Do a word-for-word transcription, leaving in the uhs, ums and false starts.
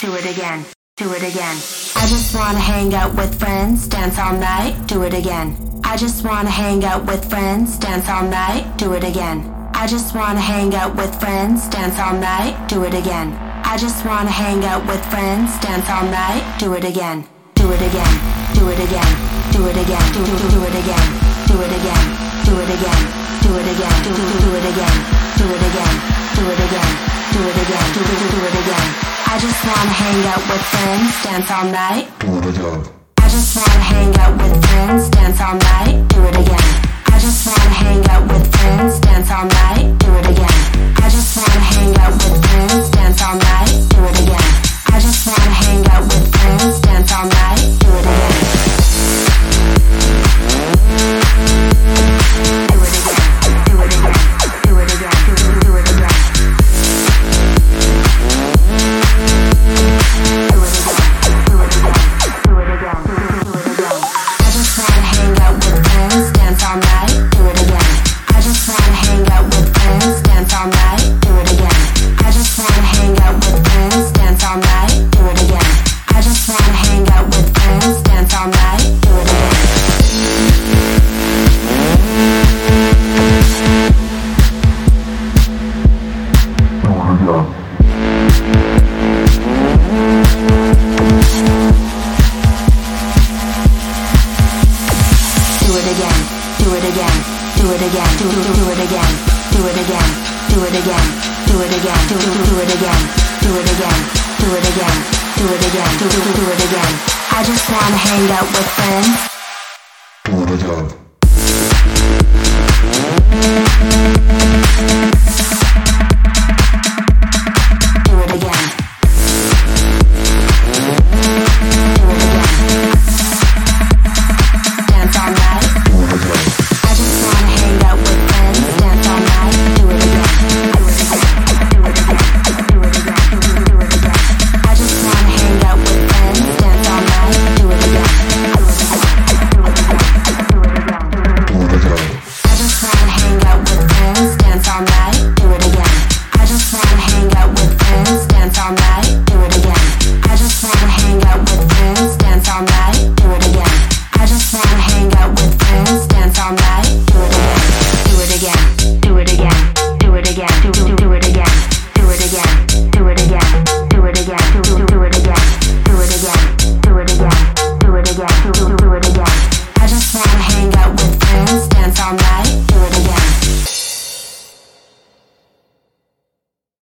do it again, do it again. I just wanna hang out with friends, dance all night, do it again. I just wanna hang out with friends, dance all night, do it again. I just wanna hang out with friends, dance all night, do it again. I just wanna hang out with friends, dance all night, do it again. Do it again, do it again, do it again, do do do it again, do it again, do it again, do it again, do do do it again, do it again, do it again, do it again, do do do it again. I just wanna hang out with friends, dance all night, do it again. I just wanna hang out with friends, dance all night, do it again. I just wanna hang out with friends, dance all night, do it again. I just wanna hang out with friends, dance all night, do it again. I just wanna hang out with friends, dance all night, do it again. Do it again, do it again, do it again, do it, do it again. Do it again, do it again, do it again, do it, do it again. I just wanna hang out with friends, dance all night, do it again. I just wanna hang out with friends, dance all night, do it again. I just wanna hang out with friends, dance all night, do it again. I just wanna hang out with friends, dance all night, do it again. Do it again, do it again, do it again, do do do it again, do it again, do it again, do it again, do do do it again, do it again, do it again, do it again, do do do it again. I just wanna hang out with friends. Do it again.